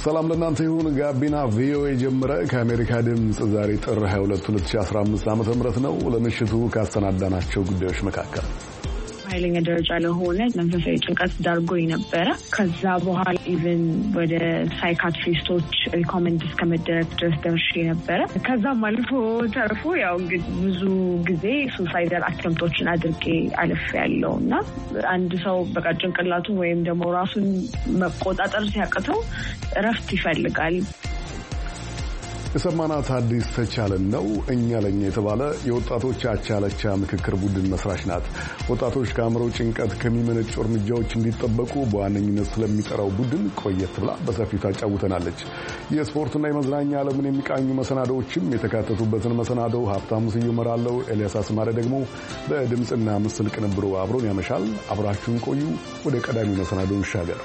ሰላም ለእናንተ ይሁን። ጋቢና ቪኦኤ ጀመረ። ከአሜሪካ ድምፅ ዛሬ ጥር 22 2015 ዓ.ም ነው። ለምሽቱ ካስተናዳናቸው ጉዳዮች መካከል ኃይለኛ ደረጃ ለሆነ መንፈሳዊ ጭንቀት ዳርጎኝ ነበረ። ከዛ በኋላ ኢቭን ወደ ሳይካትሪስቶች ሪኮመንድ እስከመደረግ ድረስ ደርሼ ነበረ። ከዛም አልፎ ተርፎ ያው እንግዲህ ብዙ ጊዜ ሱሳይዳል አተምፕቶችን አድርጌ አልፌያለሁ እና አንድ ሰው በቃ ጭንቅላቱ ወይም ደግሞ ራሱን መቆጣጠር ሲያቅተው እረፍት ይፈልጋል። የሰማናት አዲስ ተቻለን ነው። እኛ ለኛ የተባለ የወጣቶች አቻለቻ ምክክር ቡድን መስራች ናት። ወጣቶች ከአእምሮ ጭንቀት ከሚመነጩ እርምጃዎች እንዲጠበቁ በዋነኝነት ስለሚጠራው ቡድን ቆየት ብላ በሰፊው ታጫውተናለች። የስፖርትና የመዝናኛ ዓለምን የሚቃኙ መሰናዶዎችም የተካተቱበትን መሰናዶ ሀብታሙ ስዩም እመራለሁ። ኤልያስ አስማረ ደግሞ በድምፅና ምስል ቅንብሩ አብሮን ያመሻል። አብራችሁን ቆዩ። ወደ ቀዳሚው መሰናዶ እንሻገር።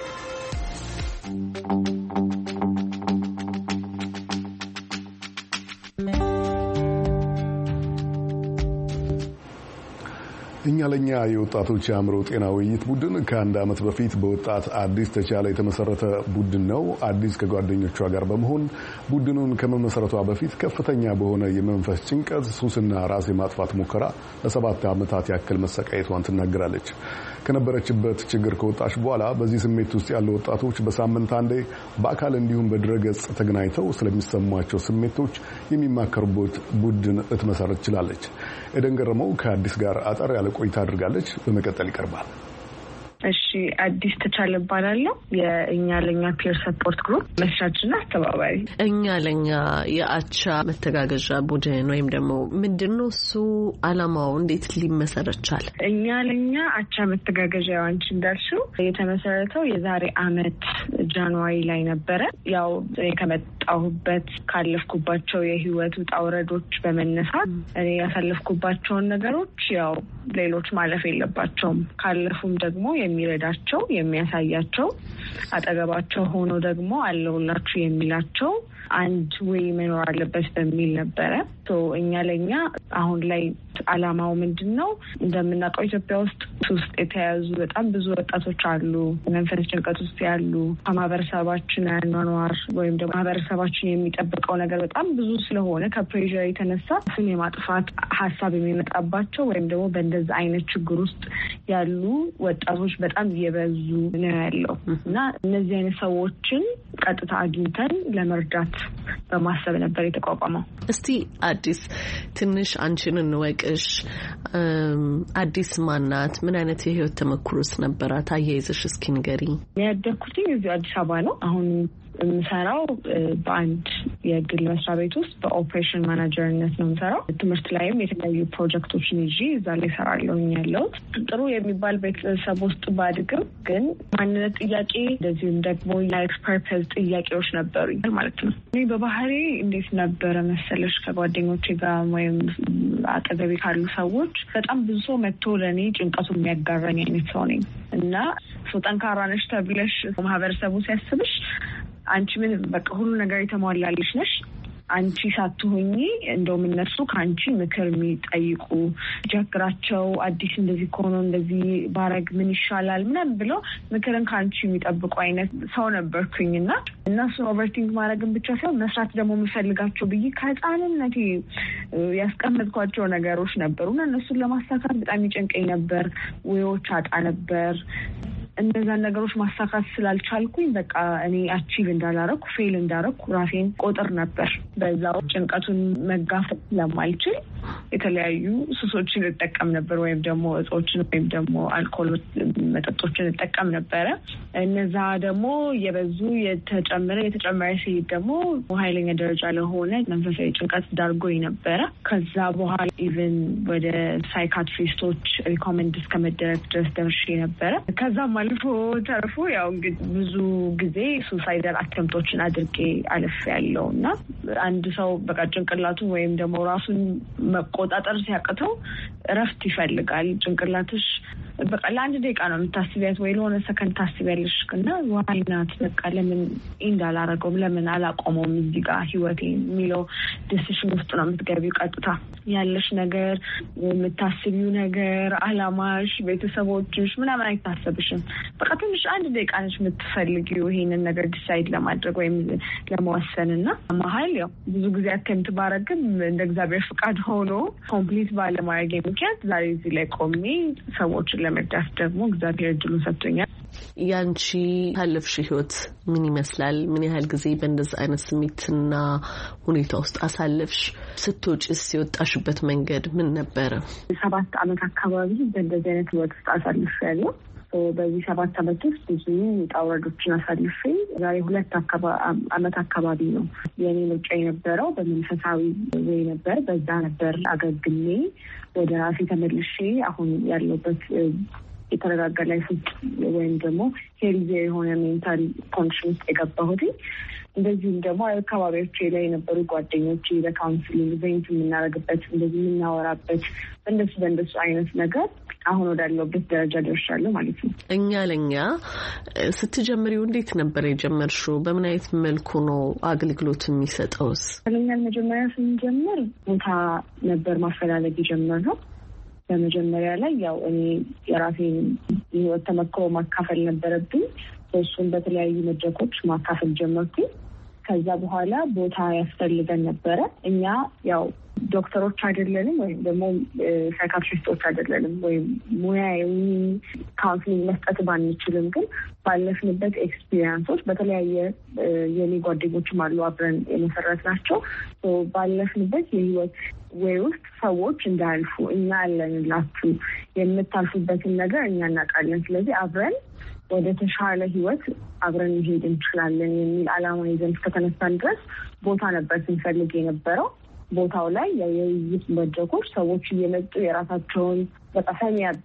እኛ ለኛ የወጣቶች የአእምሮ ጤና ውይይት ቡድን ከአንድ ዓመት በፊት በወጣት አዲስ ተቻለ የተመሰረተ ቡድን ነው። አዲስ ከጓደኞቿ ጋር በመሆን ቡድኑን ከመመሰረቷ በፊት ከፍተኛ በሆነ የመንፈስ ጭንቀት፣ ሱስና ራስ የማጥፋት ሙከራ ለ7 ዓመታት ያክል መሰቃየቷን ትናገራለች። ከነበረችበት ችግር ከወጣች በኋላ በዚህ ስሜት ውስጥ ያሉ ወጣቶች በሳምንት አንዴ በአካል እንዲሁም በድረገጽ ተገናኝተው ስለሚሰሟቸው ስሜቶች የሚማከሩበት ቡድን ልትመሰረት ችላለች። ኤደን ገረመው ከአዲስ ጋር አጠር ያለ ቆይታ አድርጋለች። በመቀጠል ይቀርባል። እሺ፣ አዲስ ተቻለ እባላለሁ። የእኛ ለኛ ፒር ሰፖርት ግሩፕ መስራችና አስተባባሪ። እኛ ለኛ የአቻ መተጋገዣ ቡድን ወይም ደግሞ ምንድነው እሱ? አላማው እንዴት ሊመሰረት ቻለ? እኛ ለኛ አቻ መተጋገዣ አንቺ እንዳልሽው የተመሰረተው የዛሬ አመት ጃንዋሪ ላይ ነበረ። ያው ከመጣሁበት ካለፍኩባቸው የህይወት ውጣ ውረዶች በመነሳት እኔ ያሳለፍኩባቸውን ነገሮች ያው ሌሎች ማለፍ የለባቸውም፣ ካለፉም ደግሞ የሚረዳቸው የሚያሳያቸው አጠገባቸው ሆኖ ደግሞ አለውላችሁ የሚላቸው አንድ ወይ መኖር አለበት በሚል ነበረ። እኛ ለኛ አሁን ላይ አላማው ምንድነው? እንደምናውቀው ኢትዮጵያ ውስጥ የተያዙ በጣም ብዙ ወጣቶች አሉ፣ መንፈስ ጭንቀት ውስጥ ያሉ። ከማህበረሰባችን አኗኗር ወይም ደግሞ ማህበረሰባችን የሚጠብቀው ነገር በጣም ብዙ ስለሆነ ከፕሬዠር የተነሳ ስም የማጥፋት ሀሳብ የሚመጣባቸው ወይም ደግሞ በእንደዛ አይነት ችግር ውስጥ ያሉ ወጣቶች በጣም እየበዙ ነው ያለው እና እነዚህ አይነት ሰዎችን ቀጥታ አግኝተን ለመርዳት በማሰብ ነበር የተቋቋመው። እስቲ አዲስ ትንሽ አንቺን እንወቅሽ። አዲስ ማናት? ምን አይነት የህይወት ተመክሮስ ነበራት? አያይዘሽ እስኪ ንገሪ። ያደኩት እዚህ አዲስ አበባ ነው። አሁን የምሰራው በአንድ የግል መስሪያ ቤት ውስጥ በኦፕሬሽን ማናጀርነት ነው የምሰራው። ትምህርት ላይም የተለያዩ ፕሮጀክቶችን ይዤ እዛ ላይ እሰራለሁኝ ያለሁት። ጥሩ የሚባል ቤተሰብ ውስጥ ባድግም ግን ማንነት ጥያቄ እንደዚሁም ደግሞ ላይፍ ፐርፐዝ ጥያቄዎች ነበሩኝ ማለት ነው። እኔ በባህሪ እንዴት ነበረ መሰለሽ ከጓደኞቼ ጋር ወይም አጠገቤ ካሉ ሰዎች በጣም ብዙ ሰው መጥቶ ለእኔ ጭንቀቱ የሚያጋራኝ አይነት ሰው ነኝ እና ጠንካራ ነሽ ተብለሽ ማህበረሰቡ ሲያስብሽ አንቺ ምን በቃ ሁሉ ነገር የተሟላልሽ ነሽ፣ አንቺ ሳትሆኚ እንደውም እነሱ ከአንቺ ምክር የሚጠይቁ ችግራቸው አዲስ እንደዚህ ከሆነ እንደዚህ ባረግ ምን ይሻላል ምናምን ብለው ምክርን ከአንቺ የሚጠብቁ አይነት ሰው ነበርኩኝ እና እነሱን ኦቨርቲንክ ማድረግን ብቻ ሳይሆን መስራት ደግሞ የምፈልጋቸው ብዬ ከህፃንነቴ ያስቀመጥኳቸው ነገሮች ነበሩና እነሱን ለማሳካት በጣም ይጨንቀኝ ነበር። ወዮች አጣ ነበር። እነዛን ነገሮች ማሳካት ስላልቻልኩኝ በቃ እኔ አቺቭ እንዳላረኩ ፌል እንዳረኩ ራሴን ቆጥር ነበር። በዛው ጭንቀቱን መጋፈጥ ስለማልችል የተለያዩ ሱሶችን እጠቀም ነበር ወይም ደግሞ እጾችን ወይም ደግሞ አልኮል መጠጦችን እጠቀም ነበረ። እነዛ ደግሞ የበዙ የተጨመረ ሲሄድ ደግሞ ኃይለኛ ደረጃ ለሆነ መንፈሳዊ ጭንቀት ዳርጎኝ ነበረ። ከዛ በኋላ ኢቭን ወደ ሳይካትሪስቶች ሪኮመንድ እስከመደረግ ድረስ ደርሼ ነበረ። ከዛም አልፎ ተርፎ ያው እንግዲህ ብዙ ጊዜ ሱሳይዳል አተምፕቶችን አድርጌ አልፌያለሁ እና አንድ ሰው በቃ ጭንቅላቱ ወይም ደግሞ ራሱን መቆጣጠር ሲያቅተው እረፍት ይፈልጋል። ጭንቅላትሽ በቃ ለአንድ ደቂቃ ነው የምታስቢያት ወይ ለሆነ ሰከንድ ታስቢያለሽ እና ዋይናት በቃ ለምን እንዳላረገውም ለምን አላቆመውም እዚህ ጋር ህይወቴ የሚለው ዲሲሽን ውስጥ ነው የምትገቢው። ቀጥታ ያለሽ ነገር የምታስቢው ነገር አላማሽ፣ ቤተሰቦችሽ ምናምን አይታሰብሽም። በቃ ትንሽ አንድ ደቂቃ ነች የምትፈልጊው ይሄንን ነገር ዲሳይድ ለማድረግ ወይም ለመወሰንና መሀል ያው ብዙ ጊዜ አከንት ባረግም እንደ እግዚአብሔር ፍቃድ ሆኖ ኮምፕሊት ባለማድረግ ምክንያት ዛሬ እዚህ ላይ ቆሜ ሰዎችን ለመርዳት ደግሞ እግዚአብሔር እድሉን ሰጥቶኛል። ያንቺ ያለፍሽ ህይወት ምን ይመስላል? ምን ያህል ጊዜ በእንደዚህ አይነት ስሜትና ሁኔታ ውስጥ አሳለፍሽ? ስትወጪስ የወጣሽበት መንገድ ምን ነበረ? 7 ዓመት አካባቢ በእንደዚህ አይነት ህይወት ውስጥ አሳልፌያለሁ። በዚህ 7 ዓመት ውስጥ ብዙ ውጣ ውረዶችን አሳልፌ ዛሬ 2 ዓመት አካባቢ ነው የኔ ምርጫ የነበረው በመንፈሳዊ ወይ ነበር። በዛ ነበር አገግሜ ወደ ራሴ ተመልሼ አሁን ያለበት የተረጋጋ ላይፍ ወይም ደግሞ ሄልዚ የሆነ ሜንታል ኮንዲሽን ውስጥ የገባሁት። እንደዚሁም ደግሞ አካባቢዎቼ ላይ የነበሩ ጓደኞቼ በካውንስሊንግ ቬንት የምናደርግበት እንደዚህ የምናወራበት በእንደሱ አይነት ነገር አሁን ወዳለሁበት ደረጃ ደርሻለሁ ማለት ነው። እኛ ለኛ ስትጀምሪው እንዴት ነበር የጀመርሽው? በምን አይነት መልኩ ነው አገልግሎት የሚሰጠውስ? ለኛን መጀመሪያ ስንጀምር ቦታ ነበር ማፈላለግ የጀመርነው። በመጀመሪያ ላይ ያው እኔ የራሴን ህይወት ተመክሮ ማካፈል ነበረብኝ። እሱን በተለያዩ መድረኮች ማካፈል ጀመርኩኝ። ከዛ በኋላ ቦታ ያስፈልገን ነበረ። እኛ ያው ዶክተሮች አይደለንም ወይም ደግሞ ሳይካትሪስቶች አይደለንም ወይም ሙያዊ ካውንስሊንግ መስጠት ባንችልም ግን ባለፍንበት ኤክስፒሪየንሶች በተለያየ የኔ ጓደኞችም አሉ አብረን የመሰረት ናቸው። ባለፍንበት የህይወት ወይ ውስጥ ሰዎች እንዳያልፉ እኛ ያለንላችሁ የምታልፉበትን ነገር እኛ እናውቃለን። ስለዚህ አብረን ወደ ተሻለ ህይወት አብረን መሄድ እንችላለን የሚል ዓላማ ይዘን እስከተነሳን ድረስ ቦታ ነበር ስንፈልግ የነበረው። ቦታው ላይ የውይይት መድረኮች ሰዎች እየመጡ የራሳቸውን በጣም ያጣ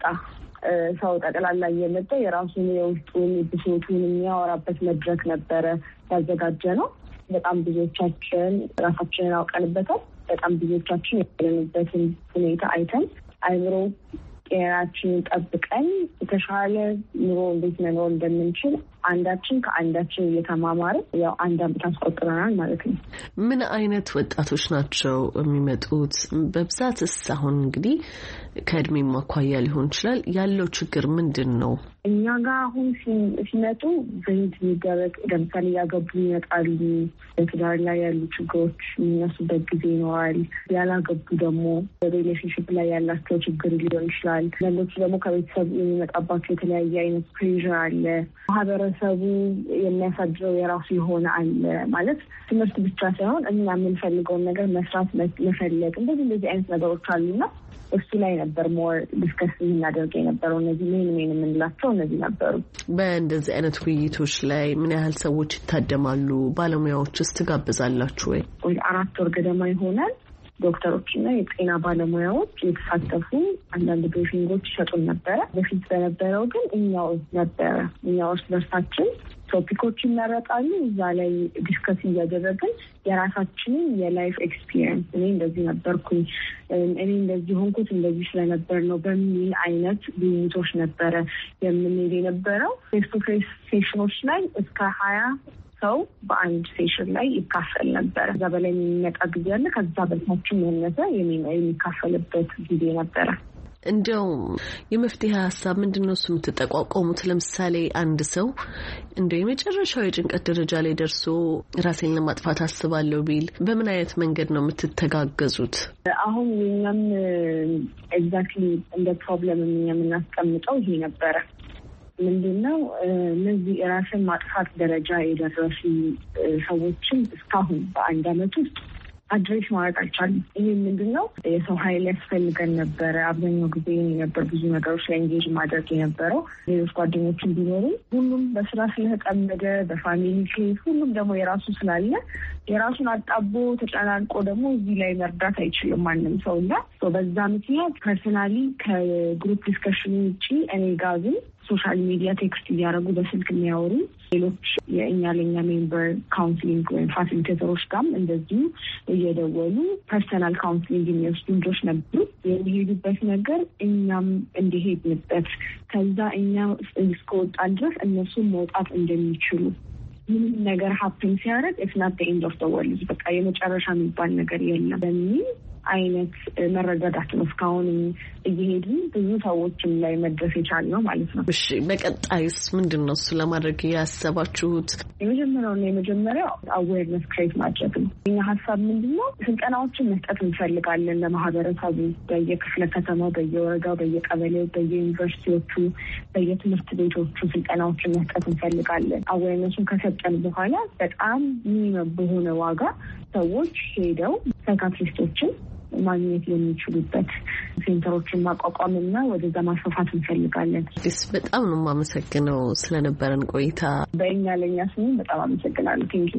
ሰው ጠቅላላ እየመጣ የራሱን የውስጡን ብሶቱን የሚያወራበት መድረክ ነበረ ያዘጋጀ ነው። በጣም ብዙዎቻችን ራሳችንን አውቀንበታል። በጣም ብዙዎቻችን ያለንበትን ሁኔታ አይተን አይምሮ ጤናችንን ጠብቀን የተሻለ ኑሮ እንዴት መኖር እንደምንችል አንዳችን ከአንዳችን እየተማማረ ያው 1 ዓመት አስቆጥረናል ማለት ነው። ምን አይነት ወጣቶች ናቸው የሚመጡት? በብዛትስ አሁን እንግዲህ ከእድሜ ማኳያ ሊሆን ይችላል ያለው ችግር ምንድን ነው? እኛ ጋር አሁን ሲመጡ በህይወት የሚደረግ ለምሳሌ ያገቡ ይመጣሉ። በትዳር ላይ ያሉ ችግሮች የሚነሱበት ጊዜ ይኖራል። ያላገቡ ደግሞ በሪሌሽንሽፕ ላይ ያላቸው ችግር ሊሆን ይችላል። ሌሎቹ ደግሞ ከቤተሰብ የሚመጣባቸው የተለያየ አይነት ፕሬዥር አለ። ማህበረሰቡ የሚያሳድረው የራሱ የሆነ አለ ማለት ትምህርት ብቻ ሳይሆን እኛ የምንፈልገውን ነገር መስራት መፈለግ እንደዚህ አይነት ነገሮች አሉና እሱ ላይ ነበር ሞር ዲስከስ የምናደርግ የነበረው። እነዚህ ሜን የምንላቸው እነዚህ ነበሩ። በእንደዚህ አይነት ውይይቶች ላይ ምን ያህል ሰዎች ይታደማሉ? ባለሙያዎችስ ትጋብዛላችሁ ወይ? 4 ወር ገደማ ይሆናል። ዶክተሮችና የጤና ባለሙያዎች የተሳተፉ አንዳንድ ብሪፊንጎች ይሰጡን ነበረ። በፊት በነበረው ግን እኛው እርስ በርሳችን ቶፒኮች ይመረጣሉ። እዛ ላይ ዲስከስ እያደረግን የራሳችንን የላይፍ ኤክስፒሪየንስ እኔ እንደዚህ ነበርኩኝ፣ እኔ እንደዚህ ሆንኩት እንደዚህ ስለነበር ነው በሚል አይነት ውይይቶች ነበረ የምንሄድ የነበረው። ፌስ ቱ ፌስ ሴሽኖች ላይ እስከ 20 ሰው በአንድ ሴሽን ላይ ይካፈል ነበር። ከዛ በላይ የሚመጣ ጊዜ አለ። ከዛ በታችም ያነሰ የሚካፈልበት ጊዜ ነበረ። እንዲያው የመፍትሄ ሀሳብ ምንድን ነው? እሱ የምትጠቋቋሙት ለምሳሌ አንድ ሰው እንዲያው የመጨረሻው የጭንቀት ደረጃ ላይ ደርሶ ራሴን ለማጥፋት አስባለሁ ቢል በምን አይነት መንገድ ነው የምትተጋገዙት? አሁን እኛም ኤግዛክትሊ እንደ ፕሮብለም የምናስቀምጠው ይሄ ነበረ። ምንድነው እነዚህ የራስን ማጥፋት ደረጃ የደረሱ ሰዎችን እስካሁን በ1 ዓመት ውስጥ አድሬስ ማድረግ አልቻለም። ይሄ ምንድነው የሰው ኃይል ያስፈልገን ነበረ። አብዛኛው ጊዜ ነበር ብዙ ነገሮች ላይ ኤንጌጅ ማድረግ የነበረው። ሌሎች ጓደኞችን ቢኖሩ ሁሉም በስራ ስለተጠመደ በፋሚሊ ኬዝ ሁሉም ደግሞ የራሱ ስላለ የራሱን አጣቦ ተጨናንቆ ደግሞ እዚህ ላይ መርዳት አይችልም ማንም ሰው እና በዛ ምክንያት ፐርሰናሊ ከግሩፕ ዲስከሽን ውጪ እኔ ጋር ግን ሶሻል ሚዲያ ቴክስት እያደረጉ በስልክ የሚያወሩ ሌሎች የእኛ ለኛ ሜምበር ካውንስሊንግ ወይም ፋሲሊቴተሮች ጋርም እንደዚሁ እየደወሉ ፐርሰናል ካውንስሊንግ የሚወስዱ ልጆች ነበሩ። የሚሄዱበት ነገር እኛም እንዲሄድንበት ከዛ እኛ እስከወጣን ድረስ እነሱን መውጣት እንደሚችሉ ምንም ነገር ሀፕን ሲያደርግ ኢትስ ናት ዘ ኤንድ ኦፍ ዘ ወርልድ በቃ የመጨረሻ የሚባል ነገር የለም በሚል አይነት መረዳዳት ነው እስካሁን እየሄድን ብዙ ሰዎችም ላይ መድረስ የቻልነው ማለት ነው። እሺ በቀጣይስ ምንድነው እሱ ለማድረግ ያሰባችሁት? የመጀመሪያው አዌርነስ ክሬት ማድረግ ነው። የኛ ሀሳብ ምንድነው ስልጠናዎችን መስጠት እንፈልጋለን ለማህበረሰቡ በየክፍለ ከተማው፣ በየወረዳው፣ በየቀበሌው፣ በየዩኒቨርሲቲዎቹ፣ በየትምህርት ቤቶቹ ስልጠናዎችን መስጠት እንፈልጋለን። አዌርነሱን ከሰጠን በኋላ በጣም ሚኒመም በሆነ ዋጋ ሰዎች ሄደው ሳይካትሪስቶችን ማግኘት የሚችሉበት ሴንተሮችን ማቋቋምና ወደዛ ማስፋፋት እንፈልጋለን። በጣም ነው የማመሰግነው ስለነበረን ቆይታ። ለእኛ ስሙ በጣም አመሰግናለሁ። ቴንኪው።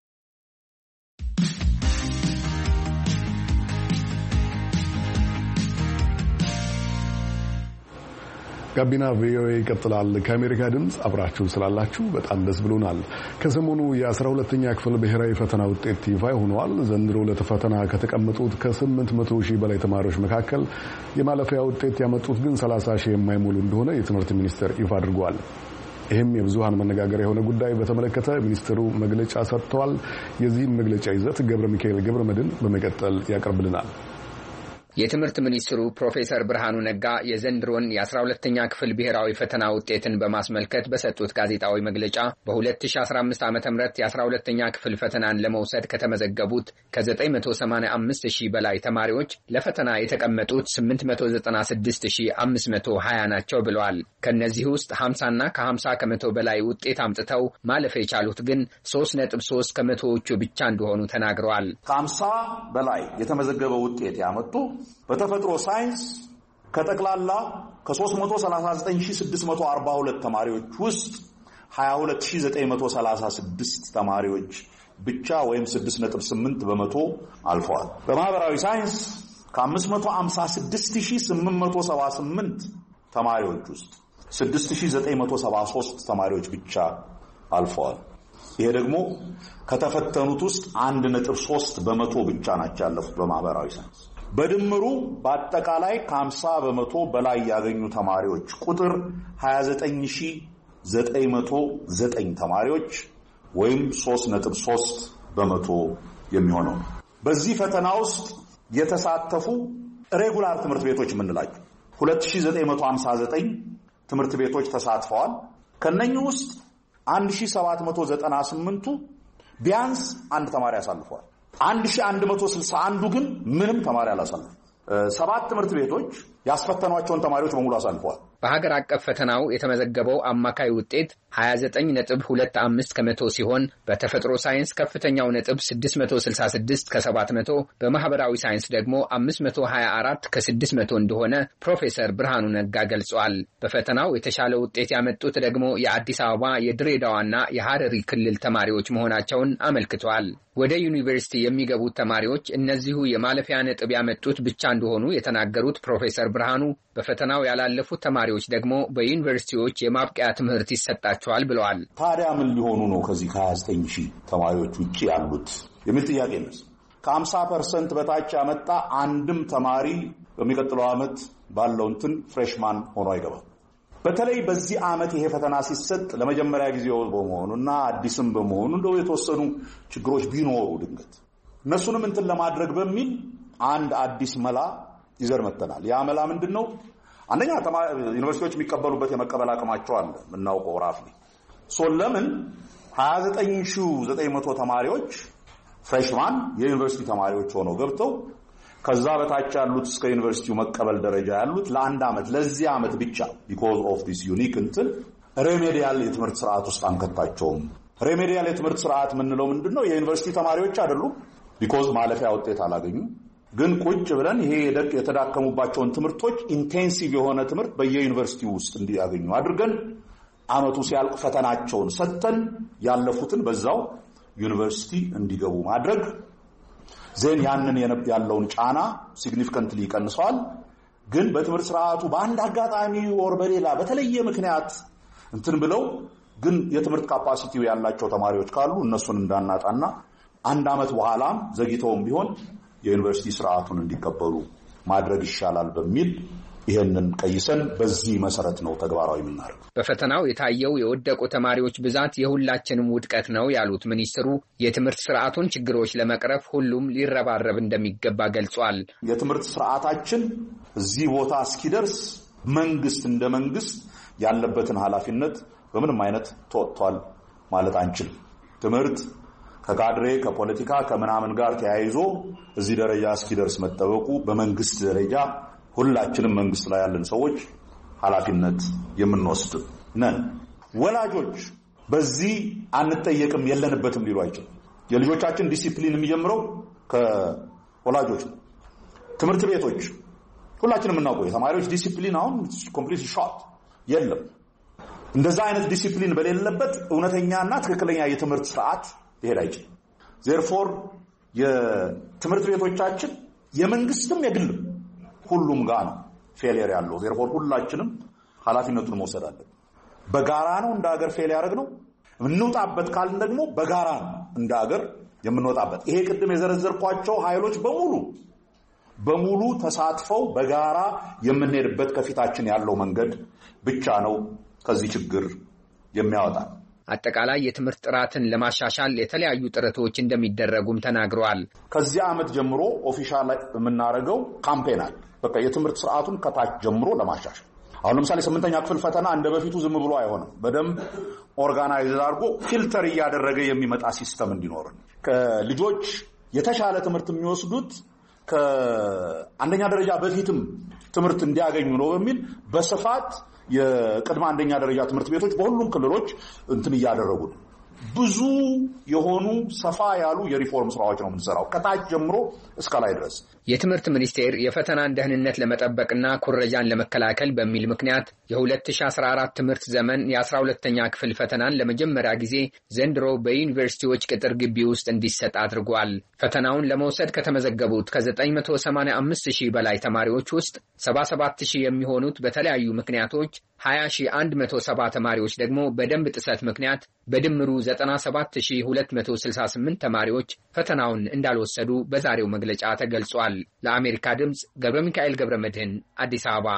ጋቢና ቪኦኤ ይቀጥላል። ከአሜሪካ ድምፅ አብራችሁ ስላላችሁ በጣም ደስ ብሎናል። ከሰሞኑ የ12ኛ ክፍል ብሔራዊ ፈተና ውጤት ይፋ ሆኗል። ዘንድሮ ለፈተና ከተቀመጡት ከ800 ሺህ በላይ ተማሪዎች መካከል የማለፊያ ውጤት ያመጡት ግን 30 ሺህ የማይሞሉ እንደሆነ የትምህርት ሚኒስቴር ይፋ አድርጓል። ይህም የብዙሃን መነጋገሪያ የሆነ ጉዳይ በተመለከተ ሚኒስትሩ መግለጫ ሰጥተዋል። የዚህም መግለጫ ይዘት ገብረ ሚካኤል ገብረ መድን በመቀጠል ያቀርብልናል። የትምህርት ሚኒስትሩ ፕሮፌሰር ብርሃኑ ነጋ የዘንድሮን የ12ኛ ክፍል ብሔራዊ ፈተና ውጤትን በማስመልከት በሰጡት ጋዜጣዊ መግለጫ በ2015 ዓ.ም የ12ኛ ክፍል ፈተናን ለመውሰድ ከተመዘገቡት ከ985 ሺህ በላይ ተማሪዎች ለፈተና የተቀመጡት 896520 ናቸው ብለዋል። ከነዚህ ውስጥ 50ና ከ50 ከመቶ በላይ ውጤት አምጥተው ማለፍ የቻሉት ግን 3.3 ከመቶዎቹ ብቻ እንደሆኑ ተናግረዋል። ከ50 በላይ የተመዘገበ ውጤት ያመጡ በተፈጥሮ ሳይንስ ከጠቅላላ ከ339642 ተማሪዎች ውስጥ 22936 ተማሪዎች ብቻ ወይም 6.8 በመቶ አልፈዋል። በማህበራዊ ሳይንስ ከ556878 ተማሪዎች ውስጥ 6973 ተማሪዎች ብቻ አልፈዋል። ይሄ ደግሞ ከተፈተኑት ውስጥ 1.3 በመቶ ብቻ ናቸው ያለፉት በማህበራዊ ሳይንስ። በድምሩ በአጠቃላይ ከ50 በመቶ በላይ ያገኙ ተማሪዎች ቁጥር 29909 ተማሪዎች ወይም 3.3 በመቶ የሚሆነው። በዚህ ፈተና ውስጥ የተሳተፉ ሬጉላር ትምህርት ቤቶች የምንላቸው 2959 ትምህርት ቤቶች ተሳትፈዋል። ከነኚህ ውስጥ 1798ቱ ቢያንስ አንድ ተማሪ አሳልፈዋል። 1161ዱ ግን ምንም ተማሪ አላሳለፉ። 7 ትምህርት ቤቶች ያስፈተኗቸውን ተማሪዎች በሙሉ አሳልፈዋል። በሀገር አቀፍ ፈተናው የተመዘገበው አማካይ ውጤት 29.25 ከመቶ ሲሆን በተፈጥሮ ሳይንስ ከፍተኛው ነጥብ 666 ከ700፣ በማህበራዊ ሳይንስ ደግሞ 524 ከ600 እንደሆነ ፕሮፌሰር ብርሃኑ ነጋ ገልጸዋል። በፈተናው የተሻለ ውጤት ያመጡት ደግሞ የአዲስ አበባ፣ የድሬዳዋና የሐረሪ ክልል ተማሪዎች መሆናቸውን አመልክተዋል። ወደ ዩኒቨርሲቲ የሚገቡት ተማሪዎች እነዚሁ የማለፊያ ነጥብ ያመጡት ብቻ እንደሆኑ የተናገሩት ፕሮፌሰር ብርሃኑ በፈተናው ያላለፉት ተማሪዎች ደግሞ በዩኒቨርሲቲዎች የማብቂያ ትምህርት ይሰጣቸዋል ብለዋል። ታዲያ ምን ሊሆኑ ነው ከዚህ ከ29 ሺህ ተማሪዎች ውጪ ያሉት የሚል ጥያቄ ነው። ከ50% በታች ያመጣ አንድም ተማሪ በሚቀጥለው ዓመት ባለው እንትን ፍሬሽማን ሆኖ አይገባም። በተለይ በዚህ ዓመት ይሄ ፈተና ሲሰጥ ለመጀመሪያ ጊዜው በመሆኑና አዲስም በመሆኑ እንደው የተወሰኑ ችግሮች ቢኖሩ ድንገት እነሱንም እንትን ለማድረግ በሚል አንድ አዲስ መላ ይዘር መተናል። ያ መላ ምንድነው? አንደኛ ዩኒቨርሲቲዎች የሚቀበሉበት የመቀበል አቅማቸው አለ እናውቀው ራፍሊ ለምን 29900 ተማሪዎች ፍሬሽማን የዩኒቨርሲቲ ተማሪዎች ሆነው ገብተው ከዛ በታች ያሉት እስከ ዩኒቨርሲቲው መቀበል ደረጃ ያሉት ለአንድ ዓመት ለዚህ ዓመት ብቻ because of this unique እንትን ሬሜዲያል የትምህርት ስርዓት ውስጥ አንከታቸውም። ሬሜዲያል የትምህርት ስርዓት ምንለው ምንድነው? የዩኒቨርሲቲ ተማሪዎች አይደሉም because ማለፊያ ውጤት አላገኙ ግን ቁጭ ብለን ይሄ የተዳከሙባቸውን ትምህርቶች ኢንቴንሲቭ የሆነ ትምህርት በየዩኒቨርሲቲው ውስጥ እንዲያገኙ አድርገን ዓመቱ ሲያልቅ ፈተናቸውን ሰጥተን ያለፉትን በዛው ዩኒቨርሲቲ እንዲገቡ ማድረግ ዜን ያንን ያለውን ጫና ሲግኒፊካንትሊ ይቀንሰዋል። ግን በትምህርት ስርዓቱ በአንድ አጋጣሚ ወር በሌላ በተለየ ምክንያት እንትን ብለው ግን የትምህርት ካፓሲቲው ያላቸው ተማሪዎች ካሉ እነሱን እንዳናጣና አንድ ዓመት በኋላም ዘግይተውም ቢሆን የዩኒቨርሲቲ ስርዓቱን እንዲቀበሉ ማድረግ ይሻላል በሚል ይሄንን ቀይሰን በዚህ መሰረት ነው ተግባራዊ የምናደርገው። በፈተናው የታየው የወደቁ ተማሪዎች ብዛት የሁላችንም ውድቀት ነው ያሉት ሚኒስትሩ የትምህርት ስርዓቱን ችግሮች ለመቅረፍ ሁሉም ሊረባረብ እንደሚገባ ገልጿል። የትምህርት ስርዓታችን እዚህ ቦታ እስኪደርስ መንግስት እንደ መንግስት ያለበትን ኃላፊነት በምንም አይነት ተወጥቷል ማለት አንችልም። ትምህርት ከካድሬ ከፖለቲካ ከምናምን ጋር ተያይዞ እዚህ ደረጃ እስኪደርስ መጠበቁ በመንግስት ደረጃ ሁላችንም መንግስት ላይ ያለን ሰዎች ኃላፊነት የምንወስድ ነን። ወላጆች በዚህ አንጠየቅም የለንበትም ሊሉ አይችልም። የልጆቻችን ዲሲፕሊን የሚጀምረው ከወላጆች ነው። ትምህርት ቤቶች ሁላችንም እናውቀው የተማሪዎች ዲሲፕሊን አሁን ኮምፕሊትሊ ሾት የለም። እንደዛ አይነት ዲሲፕሊን በሌለበት እውነተኛና ትክክለኛ የትምህርት ስርዓት ሊሄድ አይችልም። therefore የትምህርት ቤቶቻችን የመንግስትም የግልም ሁሉም ጋር ነው ፌሊየር ያለው። therefore ሁላችንም ኃላፊነቱን መውሰድ አለብን። በጋራ ነው እንደ ሀገር ፌል ያደረግነው። እንውጣበት ካልን ደግሞ በጋራ ነው እንደ ሀገር የምንወጣበት። ይሄ ቅድም የዘረዘርኳቸው ኃይሎች በሙሉ ተሳትፈው በጋራ የምንሄድበት ከፊታችን ያለው መንገድ ብቻ ነው ከዚህ ችግር የሚያወጣ። አጠቃላይ የትምህርት ጥራትን ለማሻሻል የተለያዩ ጥረቶች እንደሚደረጉም ተናግረዋል። ከዚህ ዓመት ጀምሮ ኦፊሻል የምናደርገው ካምፔን አለ። በቃ የትምህርት ስርዓቱን ከታች ጀምሮ ለማሻሻል። አሁን ለምሳሌ 8ኛ ክፍል ፈተና እንደበፊቱ ዝም ብሎ አይሆንም። በደንብ ኦርጋናይዝ አድርጎ ፊልተር እያደረገ የሚመጣ ሲስተም እንዲኖር ከልጆች የተሻለ ትምህርት የሚወስዱት ከአንደኛ ደረጃ በፊትም ትምህርት እንዲያገኙ ነው በሚል በስፋት የቅድመ አንደኛ ደረጃ ትምህርት ቤቶች በሁሉም ክልሎች እያደረጉ ነው። ብዙ የሆኑ ሰፋ ያሉ የሪፎርም ስራዎች ነው የምንሰራው ከታች ጀምሮ እስከ ላይ ድረስ። የትምህርት ሚኒስቴር የፈተናን ደህንነት ለመጠበቅና ኩረጃን ለመከላከል በሚል ምክንያት የ2014 ትምህርት ዘመን የ12ኛ ክፍል ፈተናን ለመጀመሪያ ጊዜ ዘንድሮ በዩኒቨርሲቲዎች ቅጥር ግቢ ውስጥ እንዲሰጥ አድርጓል። ፈተናውን ለመውሰድ ከተመዘገቡት ከ985,000 በላይ ተማሪዎች ውስጥ 77,000 የሚሆኑት በተለያዩ ምክንያቶች፣ 20,170 ተማሪዎች ደግሞ በደንብ ጥሰት ምክንያት በድምሩ 97,268 ተማሪዎች ፈተናውን እንዳልወሰዱ በዛሬው መግለጫ ተገልጿል። ለአሜሪካ ድምፅ ገብረ ሚካኤል ገብረ መድህን አዲስ አበባ።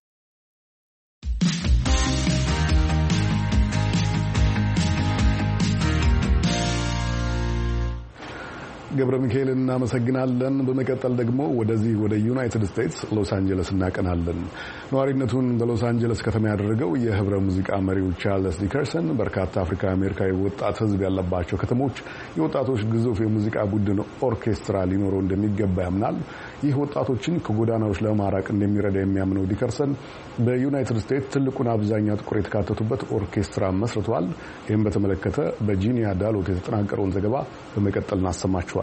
ገብረ ሚካኤል እናመሰግናለን። በመቀጠል ደግሞ ወደ ዩናይትድ ስቴትስ ሎስ አንጀለስ እናቀናለን። ነዋሪነቱን በሎስ አንጀለስ ከተማ ያደረገው የህብረ ሙዚቃ መሪው ቻርልስ ዲከርሰን በርካታ አፍሪካ አሜሪካዊ ወጣት ህዝብ ያለባቸው ከተሞች የወጣቶች ግዙፍ የሙዚቃ ቡድን ኦርኬስትራ ሊኖረው እንደሚገባ ያምናል። ይህ ወጣቶችን ከጎዳናዎች ለማራቅ እንደሚረዳ የሚያምነው ዲከርሰን በዩናይትድ ስቴትስ ትልቁን አብዛኛው ጥቁር የተካተቱበት ኦርኬስትራ መስርቷል። ይህም በተመለከተ በጂኒያ ዳሎት የተጠናቀረውን ዘገባ በመቀጠል እናሰማችኋለን።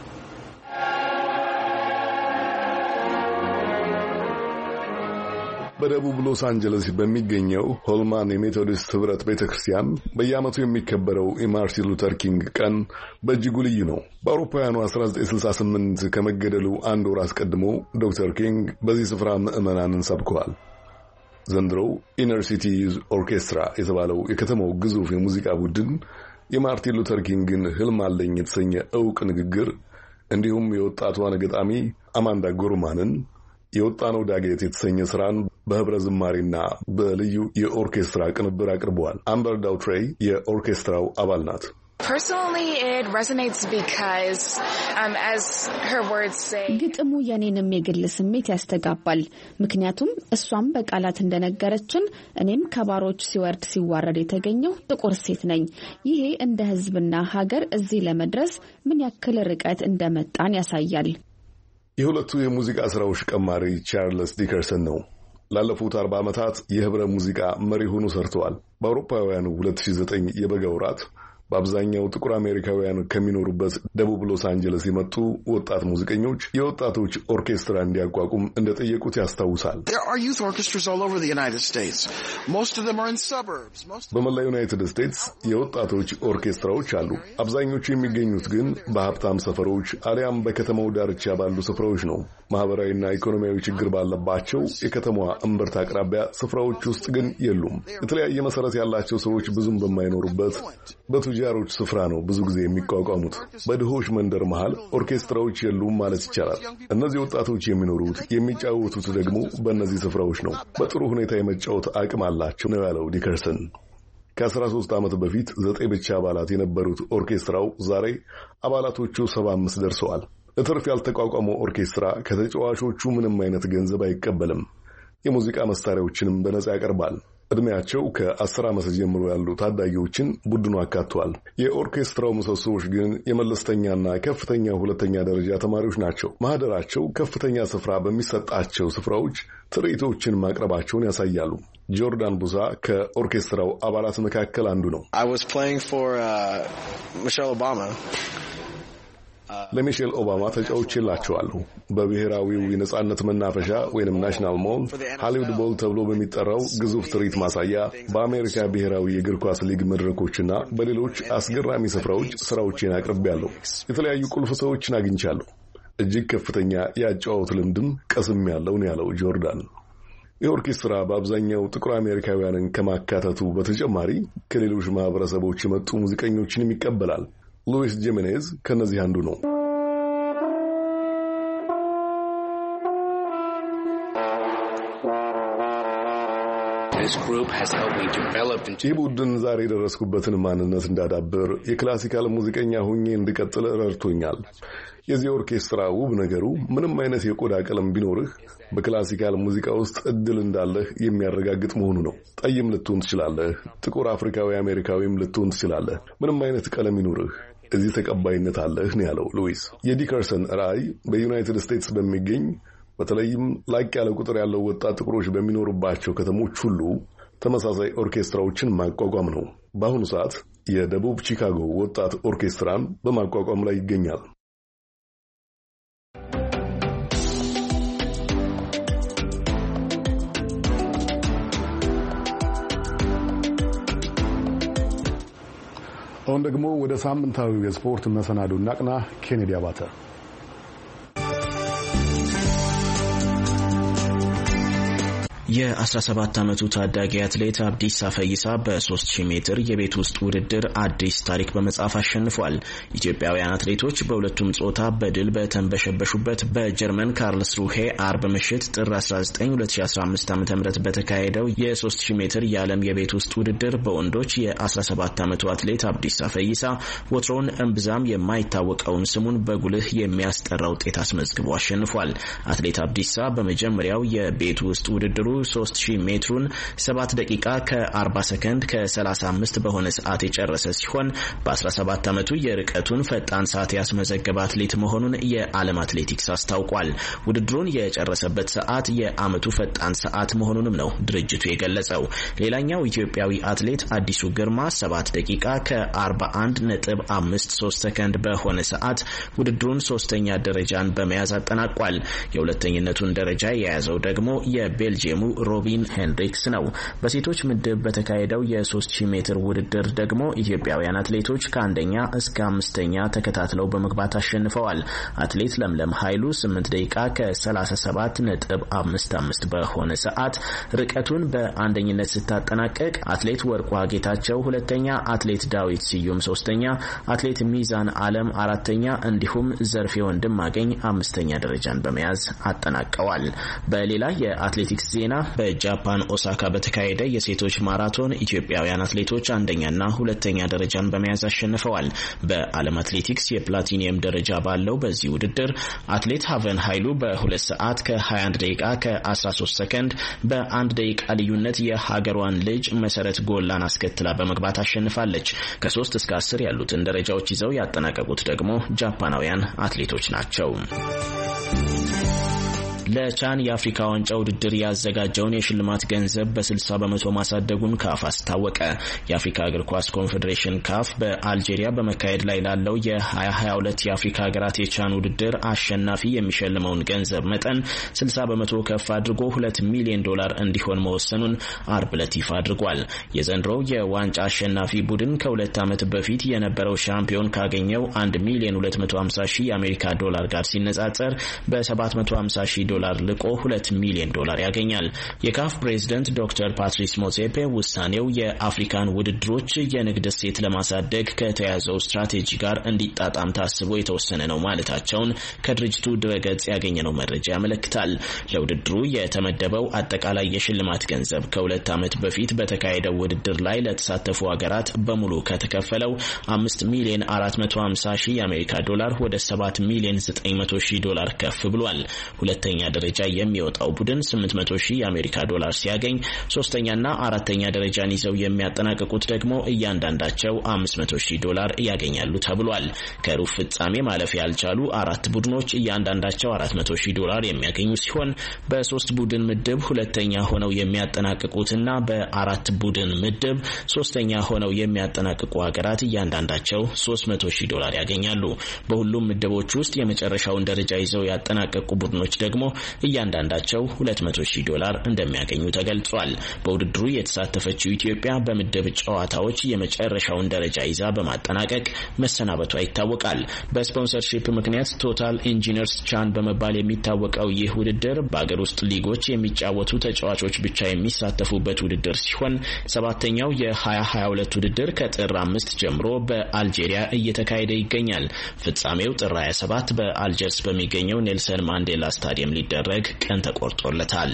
በደቡብ ሎስ አንጀለስ በሚገኘው ሆልማን የሜቶዲስት ህብረት ቤተክርስቲያን በየዓመቱ የሚከበረው የማርቲን ሉተር ኪንግ ቀን በእጅጉ ልዩ ነው። በአውሮፓውያኑ 1968 ከመገደሉ አንድ ወር አስቀድሞ ዶክተር ኪንግ በዚህ ስፍራ ምዕመናንን ሰብከዋል። ዘንድሮው ኢነር ሲቲ ኦርኬስትራ የተባለው የከተማው ግዙፍ የሙዚቃ ቡድን የማርቲን ሉተር ኪንግን ህልም አለኝ የተሰኘ ዕውቅ ንግግር እንዲሁም የወጣቷን ገጣሚ አማንዳ ጎርማንን የወጣነው ዳገት የተሰኘ ስራን በህብረ ዝማሬና በልዩ የኦርኬስትራ ቅንብር አቅርበዋል። አምበር ዳውትሬይ የኦርኬስትራው አባል ናት። Personally, it resonates because, as her words say, ግጥሙ የኔንም የግል ስሜት ያስተጋባል። ምክንያቱም እሷም በቃላት እንደነገረችን እኔም ከባሮች ሲወርድ ሲዋረድ የተገኘው ጥቁር ሴት ነኝ። ይሄ እንደ ህዝብና ሀገር እዚህ ለመድረስ ምን ያክል ርቀት እንደመጣን ያሳያል። የሁለቱ የሙዚቃ ስራዎች ቀማሪ ቻርልስ ዲከርሰን ነው። ላለፉት 40 ዓመታት የህብረ ሙዚቃ መሪ ሆኖ ሰርተዋል። በአውሮፓውያኑ 2009 የበጋ ወራት በአብዛኛው ጥቁር አሜሪካውያን ከሚኖሩበት ደቡብ ሎስ አንጀለስ የመጡ ወጣት ሙዚቀኞች የወጣቶች ኦርኬስትራ እንዲያቋቁም እንደጠየቁት ያስታውሳል። There are youth orchestras all over the United States. Most of them are in suburbs. በመላ ዩናይትድ ስቴትስ የወጣቶች ኦርኬስትራዎች አሉ። አብዛኞቹ የሚገኙት ግን በሀብታም ሰፈሮች አሊያም በከተማው ዳርቻ ባሉ ስፍራዎች ነው። ማህበራዊና ኢኮኖሚያዊ ችግር ባለባቸው የከተማዋ እምብርት አቅራቢያ ስፍራዎች ውስጥ ግን የሉም። የተለያየ መሰረት ያላቸው ሰዎች ብዙም በማይኖሩበት በቱጃሮች ስፍራ ነው ብዙ ጊዜ የሚቋቋሙት። በድሆች መንደር መሃል ኦርኬስትራዎች የሉም ማለት ይቻላል። እነዚህ ወጣቶች የሚኖሩት የሚጫወቱት ደግሞ በእነዚህ ስፍራዎች ነው። በጥሩ ሁኔታ የመጫወት አቅም አላቸው ነው ያለው ዲከርሰን። ከ13 ዓመት በፊት 9 ብቻ አባላት የነበሩት ኦርኬስትራው ዛሬ አባላቶቹ 75 ደርሰዋል። ለትርፍ ያልተቋቋመው ኦርኬስትራ ከተጫዋቾቹ ምንም አይነት ገንዘብ አይቀበልም። የሙዚቃ መሳሪያዎችንም በነጻ ያቀርባል። እድሜያቸው ከ10 ዓመት ጀምሮ ያሉ ታዳጊዎችን ቡድኑ አካቷል። የኦርኬስትራው ምሰሶዎች ግን የመለስተኛና ከፍተኛ ሁለተኛ ደረጃ ተማሪዎች ናቸው። ማህደራቸው ከፍተኛ ስፍራ በሚሰጣቸው ስፍራዎች ትርኢቶችን ማቅረባቸውን ያሳያሉ። ጆርዳን ቡዛ ከኦርኬስትራው አባላት መካከል አንዱ ነው። ለሚሼል ኦባማ ተጫውቼላቸዋለሁ። በብሔራዊው የነጻነት መናፈሻ ወይንም ናሽናል ሞል፣ ሃሊውድ ቦል ተብሎ በሚጠራው ግዙፍ ትርኢት ማሳያ፣ በአሜሪካ ብሔራዊ የእግር ኳስ ሊግ መድረኮችና በሌሎች አስገራሚ ስፍራዎች ስራዎቼን አቅርቤያለሁ። የተለያዩ ቁልፍ ሰዎችን አግኝቻለሁ። እጅግ ከፍተኛ የአጨዋወት ልምድም ቀስም ያለው ነው ያለው ጆርዳን። የኦርኬስትራ በአብዛኛው ጥቁር አሜሪካውያንን ከማካተቱ በተጨማሪ ከሌሎች ማህበረሰቦች የመጡ ሙዚቀኞችንም ይቀበላል። ሉዊስ ጂሜኔዝ ከነዚህ አንዱ ነው። ይህ ቡድን ዛሬ የደረስኩበትን ማንነት እንዳዳብር የክላሲካል ሙዚቀኛ ሆኜ እንድቀጥል ረድቶኛል። የዚህ ኦርኬስትራ ውብ ነገሩ ምንም አይነት የቆዳ ቀለም ቢኖርህ በክላሲካል ሙዚቃ ውስጥ እድል እንዳለህ የሚያረጋግጥ መሆኑ ነው። ጠይም ልትሆን ትችላለህ፣ ጥቁር አፍሪካዊ አሜሪካዊም ልትሆን ትችላለህ። ምንም አይነት ቀለም ይኖርህ እዚህ ተቀባይነት አለህ ነው ያለው ሉዊስ። የዲከርሰን ራዕይ በዩናይትድ ስቴትስ በሚገኝ በተለይም ላቅ ያለ ቁጥር ያለው ወጣት ጥቁሮች በሚኖሩባቸው ከተሞች ሁሉ ተመሳሳይ ኦርኬስትራዎችን ማቋቋም ነው። በአሁኑ ሰዓት የደቡብ ቺካጎ ወጣት ኦርኬስትራን በማቋቋም ላይ ይገኛል። አሁን ደግሞ ወደ ሳምንታዊ የስፖርት መሰናዶ እናቅና። ኬኔዲ አባተ የ17 ዓመቱ ታዳጊ አትሌት አብዲሳ ፈይሳ በ3000 ሜትር የቤት ውስጥ ውድድር አዲስ ታሪክ በመጻፍ አሸንፏል። ኢትዮጵያውያን አትሌቶች በሁለቱም ጾታ በድል በተንበሸበሹበት በጀርመን ካርልስሩሄ አርብ ምሽት ጥር 19 2015 ዓ.ም በተካሄደው የ3000 ሜትር የዓለም የቤት ውስጥ ውድድር በወንዶች የ17 ዓመቱ አትሌት አብዲሳ ፈይሳ ወትሮውን እምብዛም የማይታወቀውን ስሙን በጉልህ የሚያስጠራ ውጤት አስመዝግቦ አሸንፏል። አትሌት አብዲሳ በመጀመሪያው የቤት ውስጥ ውድድሩ 3000 ሜትሩን 7 ደቂቃ ከ40 ሰከንድ ከ35 በሆነ ሰዓት የጨረሰ ሲሆን በ17 ዓመቱ የርቀቱን ፈጣን ሰዓት ያስመዘገበ አትሌት መሆኑን የዓለም አትሌቲክስ አስታውቋል። ውድድሩን የጨረሰበት ሰዓት የዓመቱ ፈጣን ሰዓት መሆኑንም ነው ድርጅቱ የገለጸው። ሌላኛው ኢትዮጵያዊ አትሌት አዲሱ ግርማ 7 ደቂቃ ከ41.53 ሰከንድ በሆነ ሰዓት ውድድሩን 3ኛ ደረጃን በመያዝ አጠናቋል። የሁለተኝነቱን ደረጃ የያዘው ደግሞ የቤልጂየሙ ሮቢን ሄንድሪክስ ነው። በሴቶች ምድብ በተካሄደው የ3000 ሜትር ውድድር ደግሞ ኢትዮጵያውያን አትሌቶች ከአንደኛ እስከ 5ኛ ተከታትለው በመግባት አሸንፈዋል። አትሌት ለምለም ኃይሉ 8 ደቂቃ ከ37.55 በሆነ ሰዓት ርቀቱን በአንደኝነት ስታጠናቀቅ፣ አትሌት ወርቋ ጌታቸው ሁለተኛ፣ አትሌት ዳዊት ስዩም ሶስተኛ፣ አትሌት ሚዛን ዓለም አራተኛ እንዲሁም ዘርፌ ወንድማገኝ 5ኛ ደረጃን በመያዝ አጠናቀዋል። በሌላ የአትሌቲክስ ዜና በጃፓን ኦሳካ በተካሄደ የሴቶች ማራቶን ኢትዮጵያውያን አትሌቶች አንደኛና ሁለተኛ ደረጃን በመያዝ አሸንፈዋል። በዓለም አትሌቲክስ የፕላቲኒየም ደረጃ ባለው በዚህ ውድድር አትሌት ሀቨን ኃይሉ በ2 ሰዓት ከ21 ደቂቃ ከ13 ሰከንድ በ1 ደቂቃ ልዩነት የሀገሯን ልጅ መሰረት ጎላን አስከትላ በመግባት አሸንፋለች። ከ3 እስከ 10 ያሉትን ደረጃዎች ይዘው ያጠናቀቁት ደግሞ ጃፓናውያን አትሌቶች ናቸው። ለቻን የአፍሪካ ዋንጫ ውድድር ያዘጋጀውን የሽልማት ገንዘብ በ60 በመቶ ማሳደጉን ካፍ አስታወቀ። የአፍሪካ እግር ኳስ ኮንፌዴሬሽን ካፍ በአልጄሪያ በመካሄድ ላይ ላለው የ2022 የአፍሪካ ሀገራት የቻን ውድድር አሸናፊ የሚሸልመውን ገንዘብ መጠን 60 በመቶ ከፍ አድርጎ $2 ሚሊዮን እንዲሆን መወሰኑን አርብ ዕለት ይፋ አድርጓል። የዘንድሮው የዋንጫ አሸናፊ ቡድን ከ2 ዓመት በፊት የነበረው ሻምፒዮን ካገኘው $1,250,000 የአሜሪካ ዶላር ጋር ሲነጻጸር $750,000 ልቆ $2 ሚሊዮን ያገኛል። የካፍ ፕሬዝዳንት ዶክተር ፓትሪስ ሞሴፔ ውሳኔው የአፍሪካን ውድድሮች የንግድ እሴት ለማሳደግ ከተያዘው ስትራቴጂ ጋር እንዲጣጣም ታስቦ የተወሰነ ነው ማለታቸውን ከድርጅቱ ድረገጽ ያገኘነው መረጃ ያመለክታል። ለውድድሩ የተመደበው አጠቃላይ የሽልማት ገንዘብ ከ2 ዓመት በፊት በተካሄደው ውድድር ላይ ለተሳተፉ ሀገራት በሙሉ ከተከፈለው $5,450,000 የአሜሪካ ዶላር ወደ $7,900,000 ከፍ ብሏል። ሁለተኛ ደረጃ የሚወጣው ቡድን $800,000 የአሜሪካ ዶላር ሲያገኝ ሶስተኛና አራተኛ ደረጃን ይዘው የሚያጠናቅቁት ደግሞ እያንዳንዳቸው $500,000 ያገኛሉ ተብሏል። ከሩብ ፍጻሜ ማለፍ ያልቻሉ 4 ቡድኖች እያንዳንዳቸው $400,000 የሚያገኙ ሲሆን በ3 ቡድን ምድብ ሁለተኛ ሆነው የሚያጠናቅቁትና በ4 ቡድን ምድብ ሶስተኛ ሆነው የሚያጠናቅቁ ሀገራት እያንዳንዳቸው $300,000 ያገኛሉ። በሁሉም ምድቦች ውስጥ የመጨረሻውን ደረጃ ይዘው ያጠናቀቁ ቡድኖች ደግሞ እያንዳንዳቸው $200,000 እንደሚያገኙ ተገልጿል። በውድድሩ የተሳተፈችው ኢትዮጵያ በምድብ ጨዋታዎች የመጨረሻውን ደረጃ ይዛ በማጠናቀቅ መሰናበቷ ይታወቃል። በስፖንሰርሺፕ ምክንያት ቶታል ኢንጂነርስ ቻን በመባል የሚታወቀው ይህ ውድድር በአገር ውስጥ ሊጎች የሚጫወቱ ተጫዋቾች ብቻ የሚሳተፉበት ውድድር ሲሆን 7ኛው የ2022 ውድድር ከጥር 5 ጀምሮ በአልጄሪያ እየተካሄደ ይገኛል። ፍጻሜው ጥር 27 በአልጀርስ በሚገኘው ኔልሰን ማንዴላ ስታዲየም ሊደረግ ቀን ተቆርጦለታል።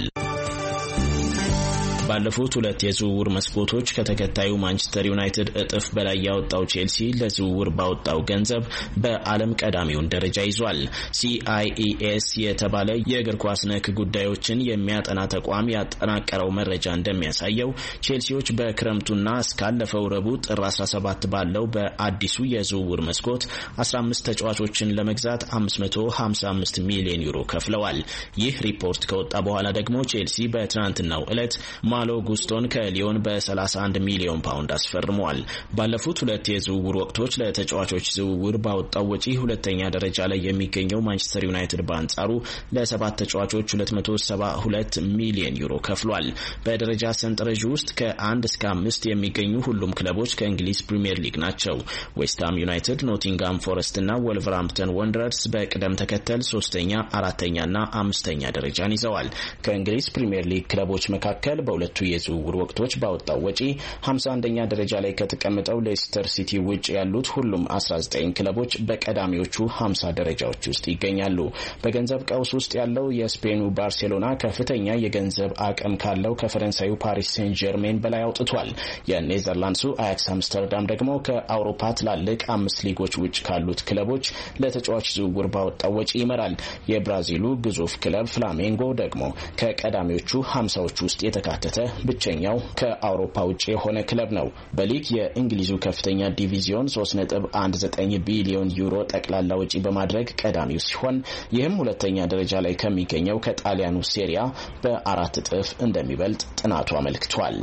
ባለፉት 2 የዝውውር መስኮቶች ከተከታዩ ማንቸስተር ዩናይትድ እጥፍ በላይ ያወጣው ቼልሲ ለዝውውር ባወጣው ገንዘብ በዓለም ቀዳሚውን ደረጃ ይዟል። CIES የተባለ የእግር ኳስ ነክ ጉዳዮችን የሚያጠና ተቋም ያጠናቀረው መረጃ እንደሚያሳየው ቼልሲዎች በክረምቱና እስካለፈው ረቡዕ ጥር 17 ባለው በአዲሱ የዝውውር መስኮት 15 ተጫዋቾችን ለመግዛት 555 ሚሊዮን ዩሮ ከፍለዋል። ይህ ሪፖርት ከወጣ በኋላ ደግሞ ቼልሲ በትናንትናው ዕለት ማሎ ጉስቶን ከሊዮን በ31 ሚሊዮን ፓውንድ አስፈርሟል። ባለፉት 2 የዝውውር ወቅቶች ለተጫዋቾች ዝውውር ባወጣው ወጪ ሁለተኛ ደረጃ ላይ የሚገኘው ማንቸስተር ዩናይትድ በአንጻሩ ለ7 ተጫዋቾች 272 ሚሊዮን ዩሮ ከፍሏል። በደረጃ ሰንጠረዥ ውስጥ ከ1 እስከ 5 የሚገኙ ሁሉም ክለቦች ከእንግሊዝ ፕሪሚየር ሊግ ናቸው። ዌስትሃም ዩናይትድ፣ ኖቲንጋም ፎረስት እና ወልቨርሃምፕተን ወንደረርስ በቅደም ተከተል 3ኛ፣ 4ኛና 5ኛ ደረጃን ይዘዋል። ከእንግሊዝ ፕሪሚየር ሊግ ክለቦች መካከል በሁለቱ የዝውውር ወቅቶች ባወጣው ወጪ 51ኛ ደረጃ ላይ ከተቀመጠው ሌስተር ሲቲ ውጭ ያሉት ሁሉም 19 ክለቦች በቀዳሚዎቹ 50 ደረጃዎች ውስጥ ይገኛሉ። በገንዘብ ቀውስ ውስጥ ያለው የስፔኑ ባርሴሎና ከፍተኛ የገንዘብ አቅም ካለው ከፈረንሳዩ ፓሪስ ሴን ጀርሜን በላይ አውጥቷል። የኔዘርላንድሱ አያክስ አምስተርዳም ደግሞ ከአውሮፓ ትላልቅ 5 ሊጎች ውጭ ካሉት ክለቦች ለተጫዋች ዝውውር ባወጣው ወጪ ይመራል። የብራዚሉ ግዙፍ ክለብ ፍላሜንጎ ደግሞ ከቀዳሚዎቹ 50ዎች ውስጥ የተካተተ ብቸኛው ከአውሮፓ ውጪ የሆነ ክለብ ነው። በሊግ የእንግሊዙ ከፍተኛ ዲቪዚዮን 3.19 ቢሊዮን ዩሮ ጠቅላላ ወጪ በማድረግ ቀዳሚው ሲሆን ይህም ሁለተኛ ደረጃ ላይ ከሚገኘው ከጣሊያኑ ሴሪያ በ4 እጥፍ እንደሚበልጥ ጥናቱ አመልክቷል።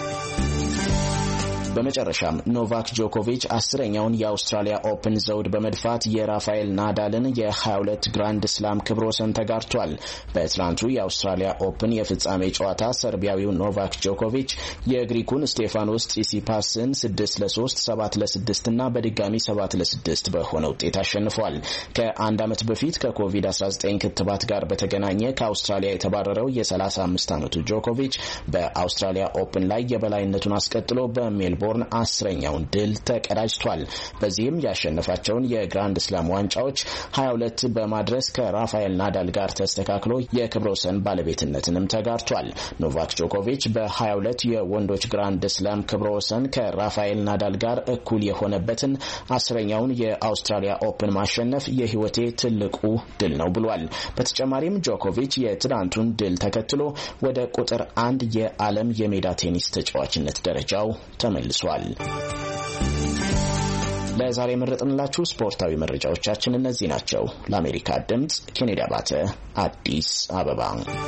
በመጨረሻም ኖቫክ ጆኮቪች 10ኛውን የአውስትራሊያ ኦፕን ዘውድ በመድፋት የራፋኤል ናዳልን የ22 ግራንድ ስላም ክብረ ወሰን ተጋርቷል። በትላንቱ የአውስትራሊያ ኦፕን የፍጻሜ ጨዋታ ሰርቢያዊው ኖቫክ ጆኮቪች የግሪኩን ስቴፋኖስ tsitsipaስን 6-3፣ 7-6 እና በድጋሚ 7-6 በሆነ ውጤት አሸንፏል። ከአንድ ዓመት በፊት ከኮቪድ-19 ክትባት ጋር በተገናኘ ከአውስትራሊያ የተባረረው የ35 ዓመቱ ጆኮቪች በአውስትራሊያ ኦፕን ላይ የበላይነቱን አስቀጥሎ በሜልቦርን 10ኛውን ድል ተቀዳጅቷል። በዚህም ያሸነፋቸውን የግራንድ ስላም ዋንጫዎች 22 በማድረስ ከራፋኤል ናዳል ጋር ተስተካክሎ የክብረ ወሰን ባለቤትነትንም ተጋርቷል። ኖቫክ ጆኮቪች በ22 የወንዶች ግራንድ ስላም ክብረ ወሰን ከራፋኤል ናዳል ጋር እኩል የሆነበትን 10ኛውን የአውስትራሊያ ኦፕን ማሸነፍ የህይወቴ ትልቁ ድል ነው ብሏል። በተጨማሪም ጆኮቪች የትናንቱን ድል ተከትሎ ወደ ቁጥር 1 የዓለም የሜዳ ቴኒስ ተጫዋችነት ደረጃው ተመልሷል። ለዛሬ የመረጥንላችሁ ስፖርታዊ መረጃዎቻችን እነዚህ ናቸው። ለአሜሪካ ድምጽ ኬኔዲ አባተ አዲስ አበባ።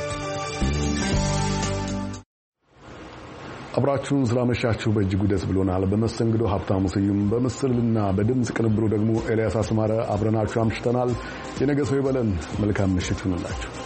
አብራችሁን ስላመሻችሁ በእጅጉ ደስ ብሎናል። በመስተንግዶ ሀብታሙ ስዩም፣ በምስልና በድምጽ ቅንብሩ ደግሞ ኤልያስ አስማረ አብረናችሁ አምሽተናል። የነገ ሰው ይበለን። መልካም ምሽት ይሁንላችሁ።